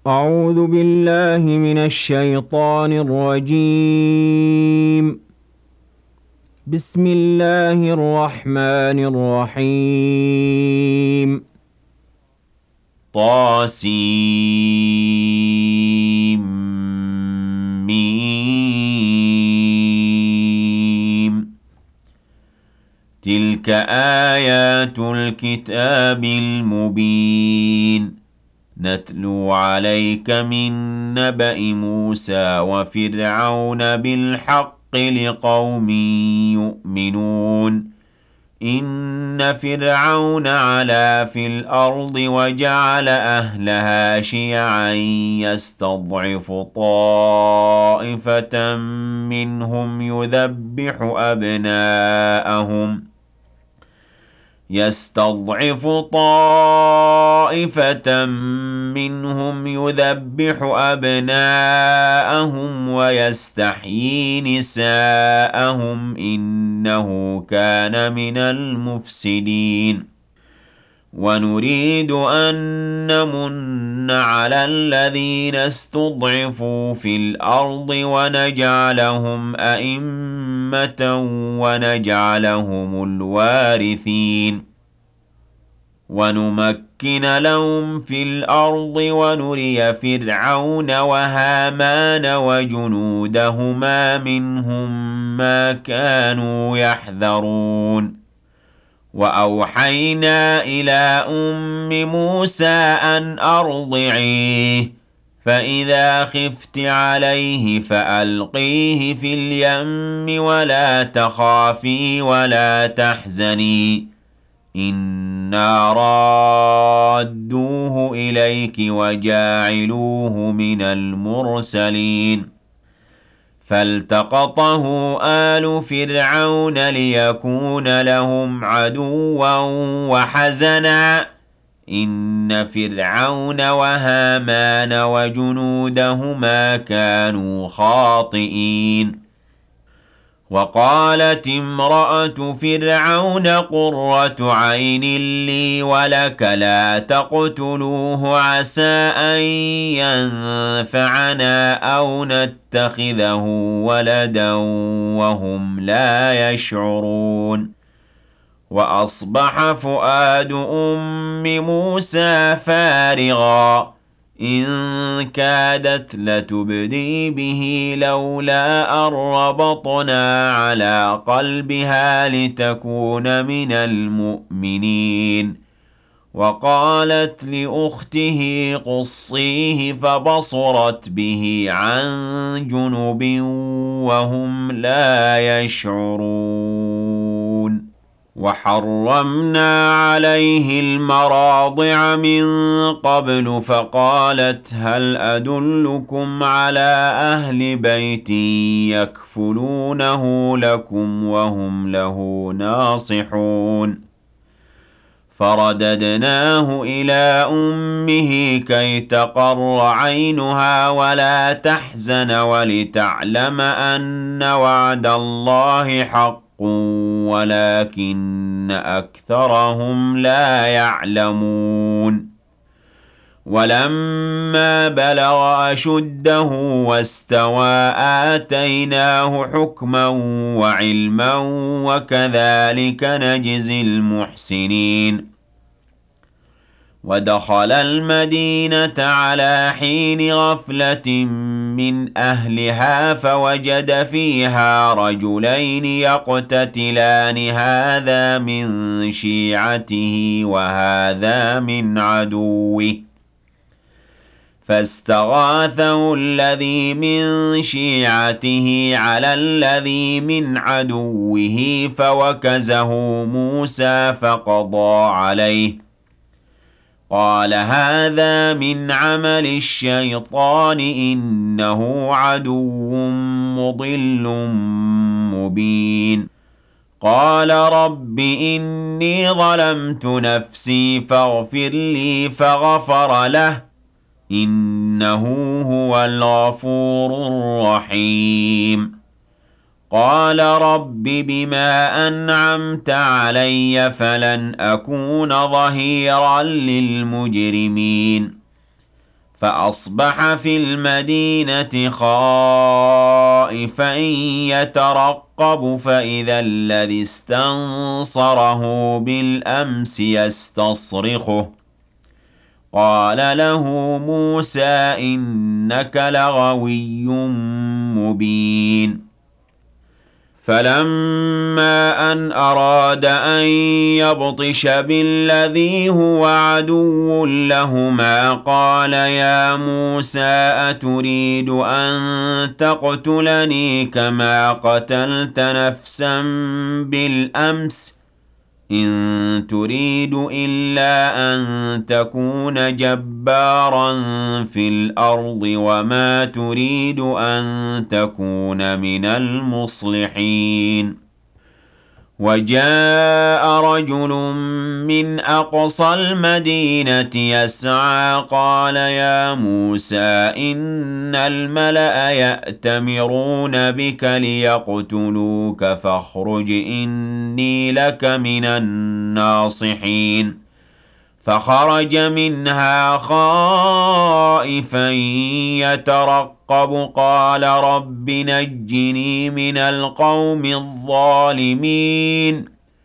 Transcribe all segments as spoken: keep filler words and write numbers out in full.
أعوذ بالله من الشيطان الرجيم. بسم الله الرحمن الرحيم. طاسيم تلك آيات الكتاب المبين نتلو عليك من نبأ موسى وفرعون بالحق لقوم يؤمنون إن فرعون علا في الأرض وجعل أهلها شيعا يستضعف طائفة منهم يذبح أبناءهم يستضعف طائفة منهم يذبح أبناءهم ويستحيي نساءهم إنه كان من المفسدين ونريد أن نمن على الذين استضعفوا في الأرض ونجعلهم أئمة ونجعلهم الوارثين ونمكن لهم في الأرض ونري فرعون وهامان وجنودهما منهم ما كانوا يحذرون وأوحينا إلى أم موسى أن أرضعيه فإذا خفت عليه فألقيه في اليم ولا تخافي ولا تحزني إنا رادوه إليك وجاعلوه من المرسلين فالتقطه آل فرعون ليكون لهم عدوا وحزنا إن فرعون وهامان وجنودهما كانوا خاطئين وقالت امرأة فرعون قرة عين لي ولك لا تقتلوه عسى أن ينفعنا أو نتخذه ولدا وهم لا يشعرون وأصبح فؤاد أم موسى فارغا إن كادت لتبدي به لولا أن ربطنا على قلبها لتكون من المؤمنين وقالت لأخته قصيه فبصرت به عن جنب وهم لا يشعرون وحرمنا عليه المراضع من قبل فقالت هل أدلكم على أهل بيت يكفلونه لكم وهم له ناصحون فرددناه إلى أمه كي تقر عينها ولا تحزن ولتعلم أن وعد الله حق ولكن أكثرهم لا يعلمون ولما بلغ أشده واستوى آتيناه حكما وعلما وكذلك نجزي المحسنين ودخل المدينة على حين غفلة من أهلها فوجد فيها رجلين يقتتلان هذا من شيعته وهذا من عدوه فاستغاثه الذي من شيعته على الذي من عدوه فوكزه موسى فقضى عليه قال هذا من عمل الشيطان إنه عدو مضل مبين قال رب إني ظلمت نفسي فاغفر لي فغفر له إنه هو الغفور الرحيم قال رب بما أنعمت علي فلن أكون ظهيرا للمجرمين فأصبح في المدينة خائفا يترقب فإذا الذي استنصره بالأمس يستصرخه قال له موسى إنك لغوي مبين فلما أن أراد أن يبطش بالذي هو عدو لهما قال يا موسى أتريد أن تقتلني كما قتلت نفسا بالأمس إن تريد إلا أن تكون جبارا في الأرض وما تريد أن تكون من المصلحين وجاء رجل من أقصى المدينة يسعى قال يا موسى إن الملأ يأتمرون بك ليقتلوك فاخرج إني لك من الناصحين فخرج منها خائفا يترقب قال رب نجني من القوم الظالمين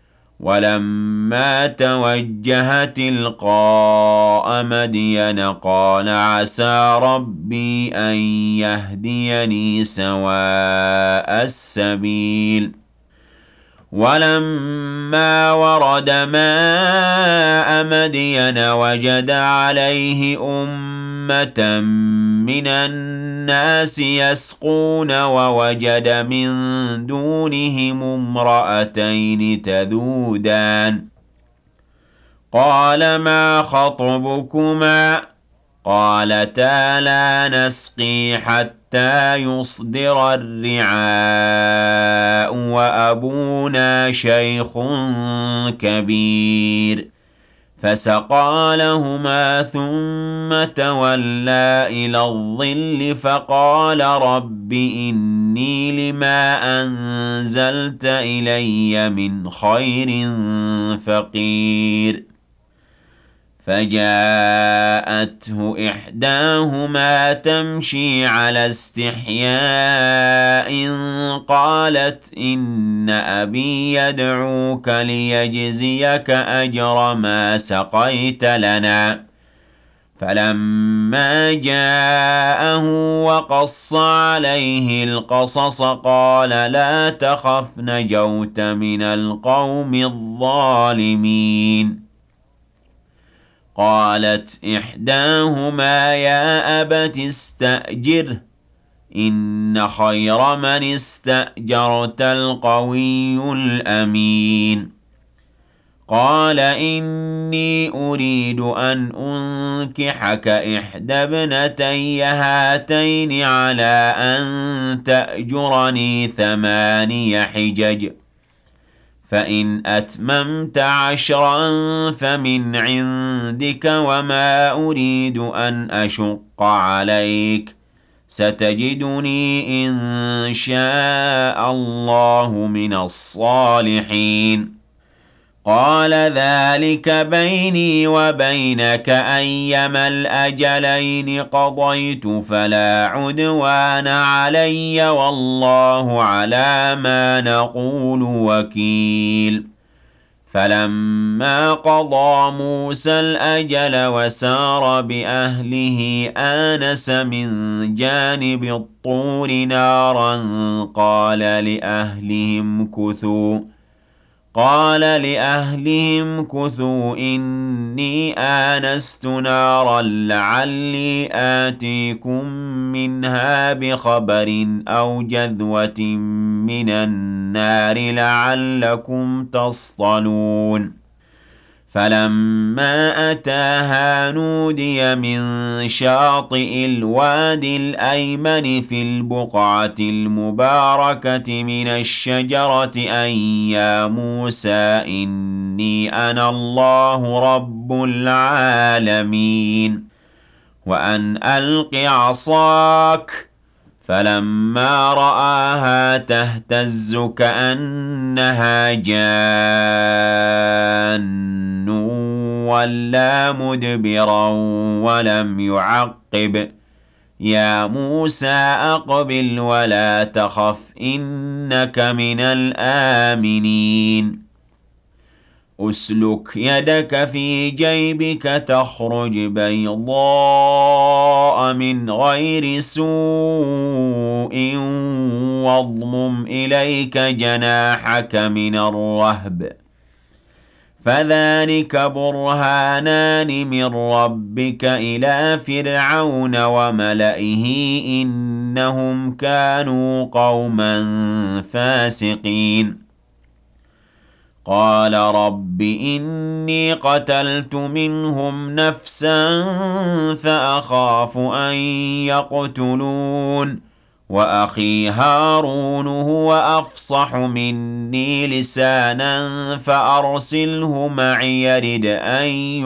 ولما توجه تلقاء مدين قال عسى ربي أن يهديني سواء السبيل ولما ورد ماء مدين وجد عليه أمة من الناس يسقون ووجد من دونهم امرأتين تذودان قال ما خطبكما قالتا لا نسقي حتى يصدر الرعاء وأبونا شيخ كبير فسقى لهما ثم تولى إلى الظل فقال رب إني لما أنزلت إلي من خير فقير فجاءته إحداهما تمشي على استحياء قالت إن أبي يدعوك ليجزيك أجر ما سقيت لنا فلما جاءه وقص عليه القصص قال لا تخف نجوت من القوم الظالمين قالت إحداهما يا أبت استأجره إن خير من استأجرت القوي الأمين قال إني أريد أن أنكحك إحدى ابنتي هاتين على أن تأجرني ثماني حجج فإن أتممت عشرا فمن عندك وما أريد أن أشق عليك ستجدني إن شاء الله من الصالحين قال ذلك بيني وبينك أيما الأجلين قضيت فلا عدوان علي والله على ما نقول وكيل فلما قضى موسى الأجل وسار بأهله آنس من جانب الطور نارا قال لأهلهم كثوا قال لأهلهم كثوا إني آنست نارا لعلي آتيكم منها بخبر أو جذوة من النار لعلكم تصطلون فلما أتاها نودي من شاطئ الوادي الأيمن في البقعة المباركة من الشجرة أن يا موسى إني أنا الله رب العالمين وأن ألق عصاك فلما رآها تهتز كأنها جان وَلَّىٰ مُدْبِرًا وَلَمْ يُعَقِّبْ يَا مُوسَىٰ أَقْبِلْ وَلَا تَخَفْ إِنَّكَ مِنَ الْآمِنِينَ أُسْلُكْ يَدَكَ في جيبك تخرج بيضاء من غير سوء واضمم إليك جناحك من الرهب فذلك برهانان من ربك إلى فرعون وملئه إنهم كانوا قوما فاسقين قال رب إني قتلت منهم نفسا فأخاف أن يقتلون وأخي هارون هو أفصح مني لسانا فأرسله معي يرد أن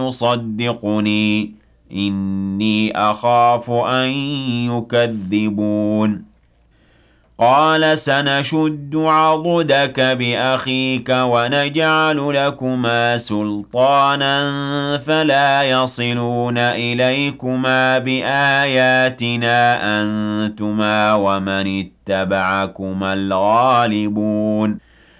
يصدقني إني أخاف أن يكذبون قال سنشد عضدك بأخيك ونجعل لكما سلطانا فلا يصلون إليكما بآياتنا أنتما ومن اتبعكما الغالبون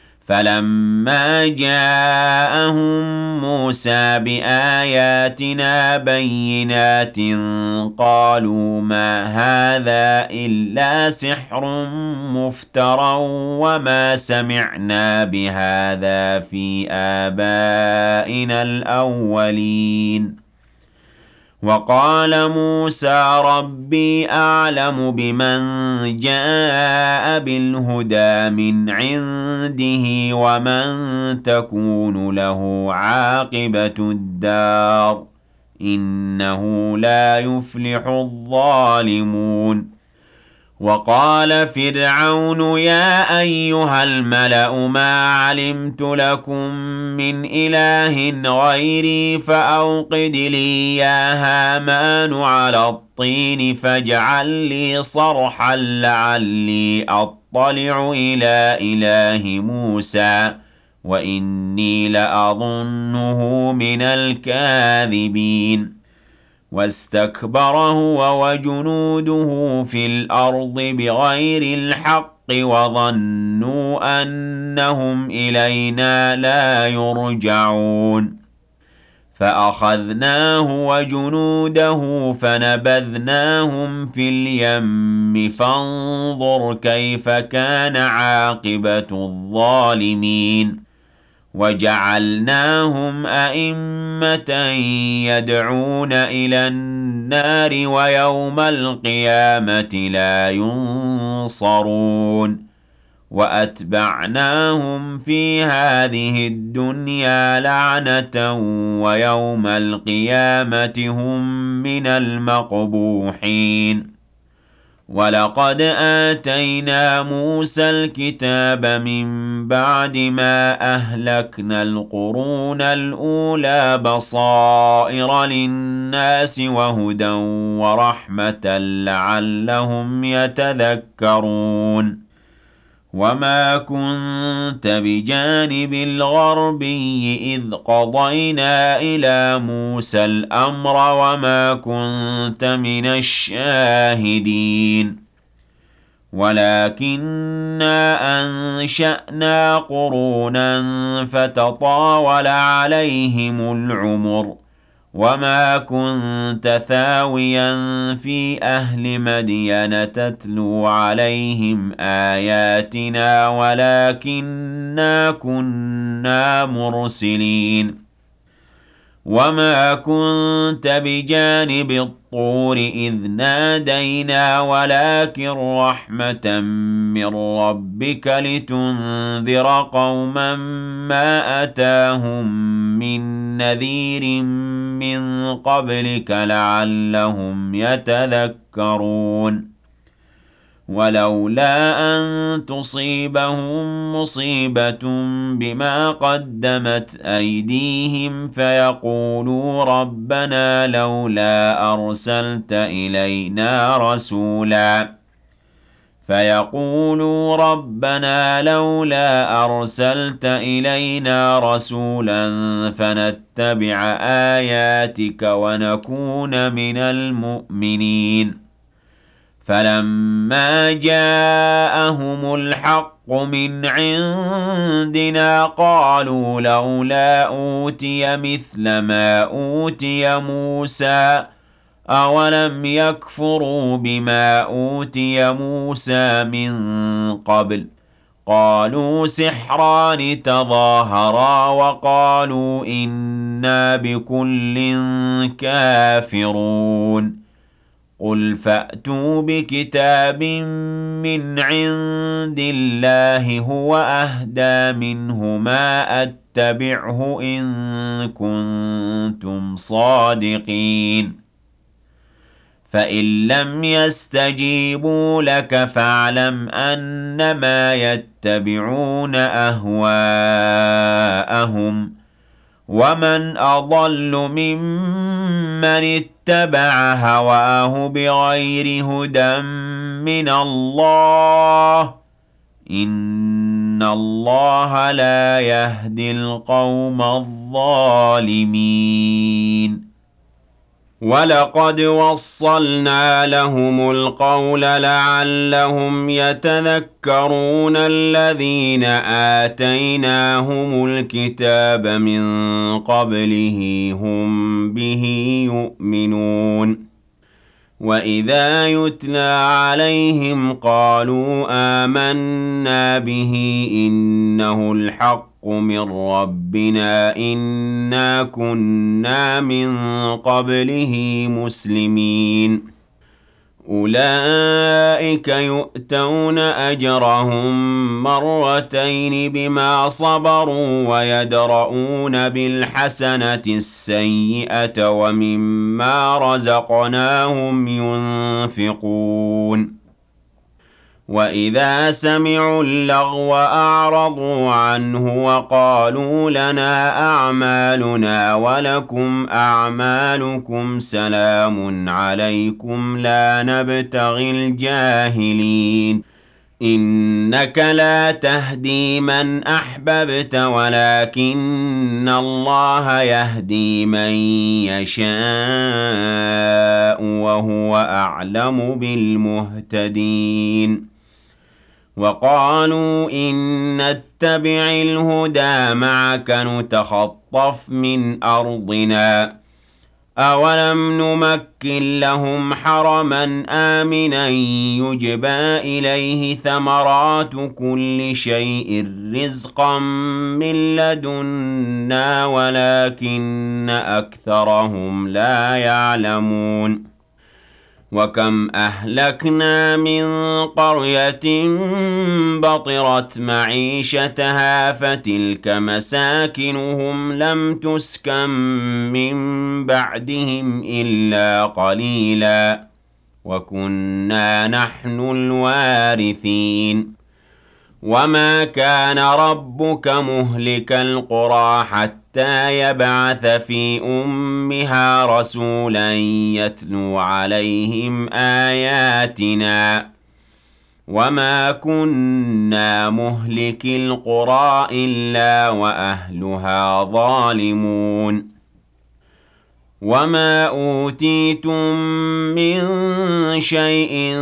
فلما جاءهم موسى بآياتنا بينات قالوا ما هذا إلا سحر مفترى وما سمعنا بهذا في آبائنا الأولين وقال موسى ربي أعلم بمن جاء بالهدى من عنده ومن تكون له عاقبة الدار إنه لا يفلح الظالمون وقال فرعون يا أيها الملأ ما علمت لكم من إله غيري فأوقد لي يا هامان على الطين فاجعل لي صرحا لعلي أطلع إلى إله موسى وإني لأظنه من الكاذبين واستكبر هو وجنوده في الأرض بغير الحق وظنوا أنهم إلينا لا يرجعون فأخذناه وجنوده فنبذناهم في اليم فانظر كيف كان عاقبة الظالمين وجعلناهم أئمة يدعون إلى النار ويوم القيامة لا ينصرون وأتبعناهم في هذه الدنيا لعنة ويوم القيامة هم من المقبوحين ولقد آتينا موسى الكتاب من بعد ما أهلكنا القرون الأولى بصائر للناس وهدى ورحمة لعلهم يتذكرون وما كنت بجانب الغربي إذ قضينا إلى موسى الأمر وما كنت من الشاهدين ولكننا أنشأنا قرونا فتطاول عليهم العمر وما كنت ثاويا في أهل مدين تتلو عليهم آياتنا ولكننا كنا مرسلين وما كنت بجانب الطور إذ نادينا ولكن رحمة من ربك لتنذر قوما ما أتاهم من نذير من قبلك لعلهم يتذكرون ولولا أن تصيبهم مصيبة بما قدمت أيديهم فيقولوا ربنا لولا أرسلت إلينا رسولا فيقولوا ربنا لولا أرسلت إلينا رسولا فنتبع آياتك ونكون من المؤمنين فلما جاءهم الحق من عندنا قالوا لولا أوتي مثل ما أوتي موسى أولم يكفروا بما أوتي موسى من قبل قالوا سحران تظاهرا وقالوا إنا بكل كافرون قل فأتوا بكتاب من عند الله هو أهدى منه ما أتبعه إن كنتم صادقين فإن لم يستجيبوا لك فاعلم أنما يتبعون أهواءهم ومن أضل ممن اتبع هواه بغير هدى من الله إن الله لا يهدي القوم الظالمين ولقد وصلنا لهم القول لعلهم يتذكرون الذين آتيناهم الكتاب من قبله هم به يؤمنون وإذا يتلى عليهم قالوا آمنا به إنه الحق من ربنا إنا كنا من قبله مسلمين أولئك يؤتون أجرهم مرتين بما صبروا ويدرؤون بالحسنة السيئة ومما رزقناهم ينفقون وإذا سمعوا اللغو أعرضوا عنه وقالوا لنا أعمالنا ولكم أعمالكم سلام عليكم لا نبتغي الجاهلين إنك لا تهدي من أحببت ولكن الله يهدي من يشاء وهو أعلم بالمهتدين وقالوا إن نتبع الهدى معك نتخطف من أرضنا أولم نمكن لهم حرما آمنا يجبى إليه ثمرات كل شيء رزقا من لدنا ولكن أكثرهم لا يعلمون وكم أهلكنا من قرية بطرت معيشتها فتلك مساكنهم لم تسكن من بعدهم إلا قليلا وكنا نحن الوارثين وما كان ربك مهلك القرى حتى يبعث في أمها رسولا يتلو عليهم آياتنا وما كنا مهلك القرى إلا وأهلها ظالمون وما أوتيتم من شيء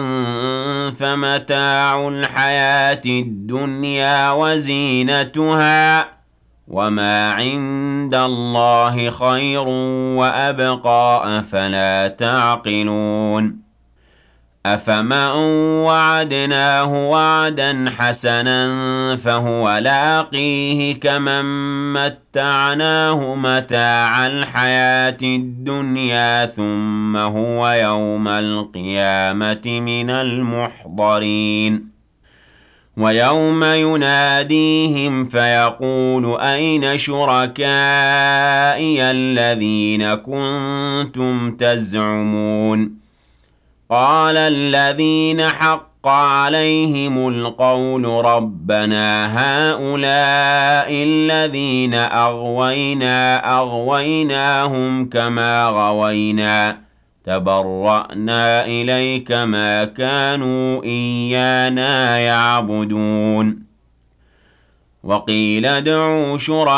فمتاع الحياة الدنيا وزينتها وما عند الله خير وأبقى أفلا تعقلون أفمن وعدناه وعدا حسنا فهو لاقيه كمن متعناه متاع الحياة الدنيا ثم هو يوم القيامة من المحضرين ويوم يناديهم فيقول أين شركائي الذين كنتم تزعمون قال الذين حق عليهم القول ربنا هؤلاء الذين أغوينا أغويناهم كما غوينا تبرأنا إليك ما كانوا إيانا يعبدون وقيل ادعوا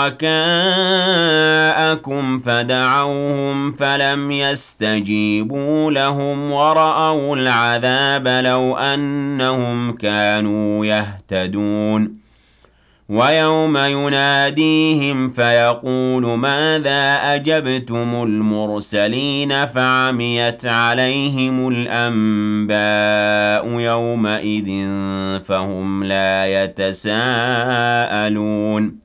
شركاءكم فدعوهم فلم يستجيبوا لهم ورأوا العذاب لو أنهم كانوا يهتدون ويوم يناديهم فيقول ماذا أجبتم المرسلين فعميت عليهم الأنباء يومئذ فهم لا يتساءلون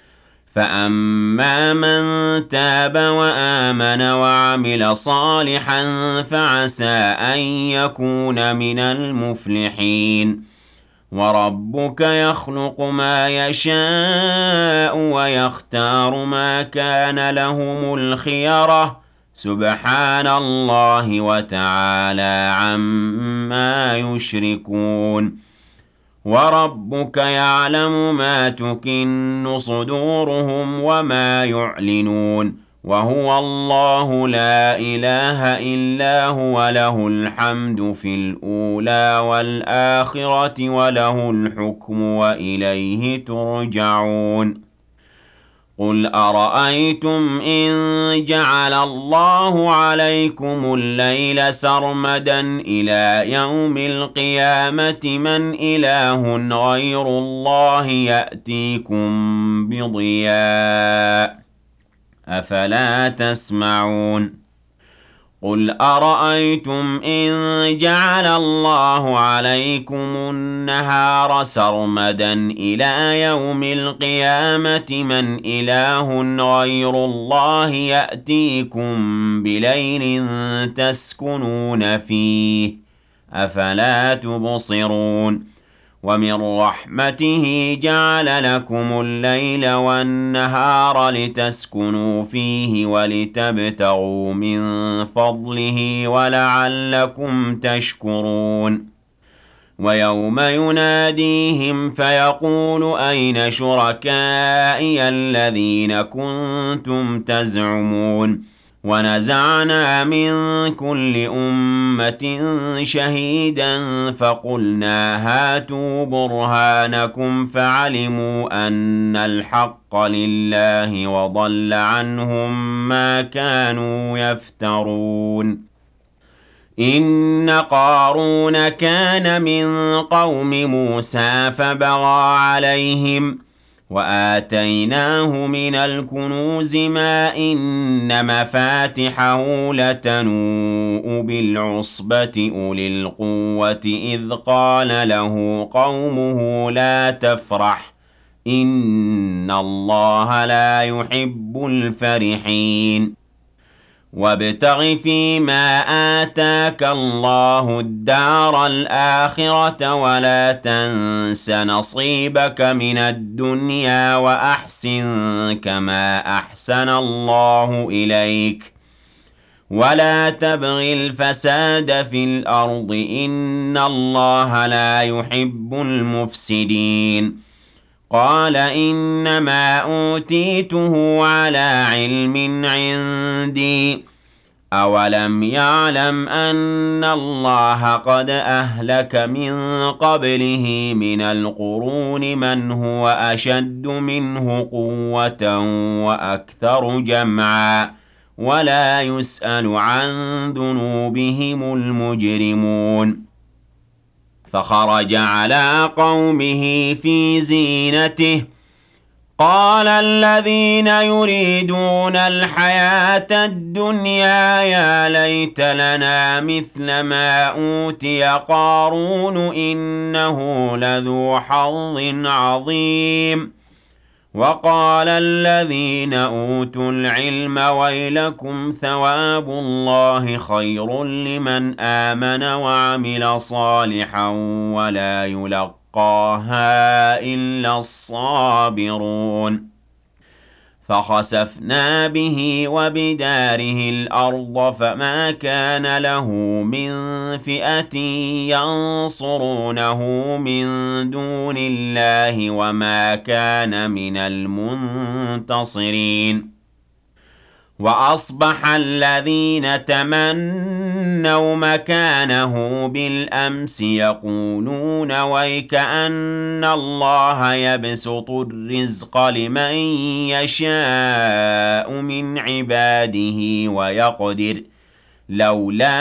فأما من تاب وآمن وعمل صالحا فعسى أن يكون من المفلحين وربك يخلق ما يشاء ويختار ما كان لهم الخيرة سبحان الله وتعالى عما يشركون وربك يعلم ما تكن صدورهم وما يعلنون وهو الله لا إله إلا هو له الحمد في الأولى والآخرة وله الحكم وإليه ترجعون قل أرأيتم إن جعل الله عليكم الليل سرمدا إلى يوم القيامة من إله غير الله يأتيكم بضياء أفلا تسمعون قل أرأيتم إن جعل الله عليكم النهار سرمدا إلى يوم القيامة من إله غير الله يأتيكم بليل تسكنون فيه أفلا تبصرون ومن رحمته جعل لكم الليل والنهار لتسكنوا فيه ولتبتغوا من فضله ولعلكم تشكرون ويوم يناديهم فيقول أين شركائي الذين كنتم تزعمون ونزعنا من كل أمة شهيدا فقلنا هاتوا برهانكم فعلموا أن الحق لله وضل عنهم ما كانوا يفترون إن قارون كان من قوم موسى فبغى عليهم وآتيناه من الكنوز ما إن مفاتحه لتنوء بالعصبة أولي القوة إذ قال له قومه لا تفرح إن الله لا يحب الفرحين وابتغ فيما آتاك الله الدار الآخرة ولا تنس نصيبك من الدنيا وأحسن كما أحسن الله إليك ولا تبغ الفساد في الأرض إن الله لا يحب المفسدين قال إنما أوتيته على علم عندي أولم يعلم أن الله قد أهلك من قبله من القرون من هو أشد منه قوة وأكثر جمعا ولا يسأل عن ذنوبهم المجرمون فخرج على قومه في زينته قال الذين يريدون الحياة الدنيا يا ليت لنا مثل ما أوتي قارون إنه لذو حظ عظيم وقال الذين أوتوا العلم ويلكم ثواب الله خير لمن آمن وعمل صالحا ولا يلقاها إلا الصابرون فخسفنا به وبداره الأرض فما كان له من فئة ينصرونه من دون الله وما كان من المنتصرين وأصبح الذين تمنوا مكانه بالأمس يقولون ويكأن الله يبسط الرزق لمن يشاء من عباده ويقدر لولا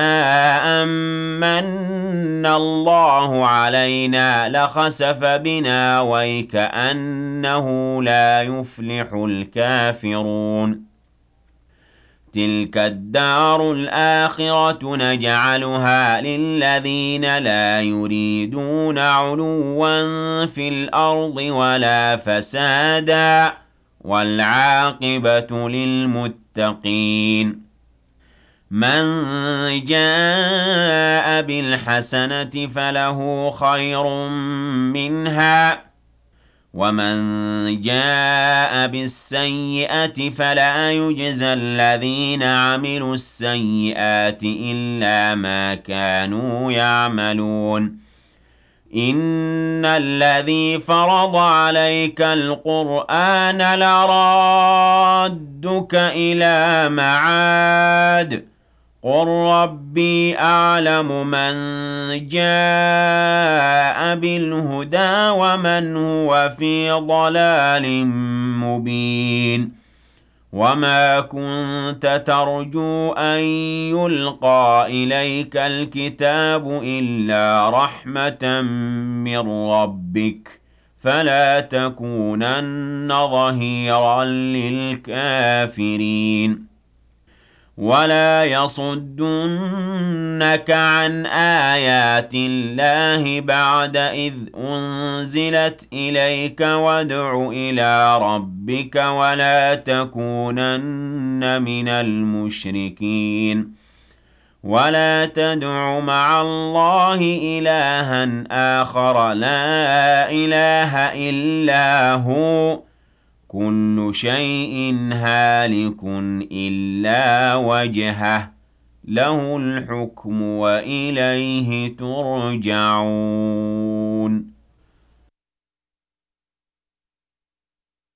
أمن الله علينا لخسف بنا ويكأنه لا يفلح الكافرون تلك الدار الآخرة نجعلها للذين لا يريدون علوا في الأرض ولا فسادا والعاقبة للمتقين من جاء بالحسنة فله خير منها ومن جاء بالسيئة فلا يجزى الذين عملوا السيئات إلا ما كانوا يعملون إن الذي فرض عليك القرآن لرادك إلى معاد قل ربي أعلم من جاء بالهدى ومن هو في ضلال مبين وما كنت ترجو أن يلقى إليك الكتاب إلا رحمة من ربك فلا تكونن ظهيرا للكافرين ولا يصدنك عن آيات الله بعد إذ أنزلت إليك وادع إلى ربك ولا تكونن من المشركين ولا تدع مع الله إلها آخر لا إله إلا هو كل شيء هالك إلا وجهه له الحكم وإليه ترجعون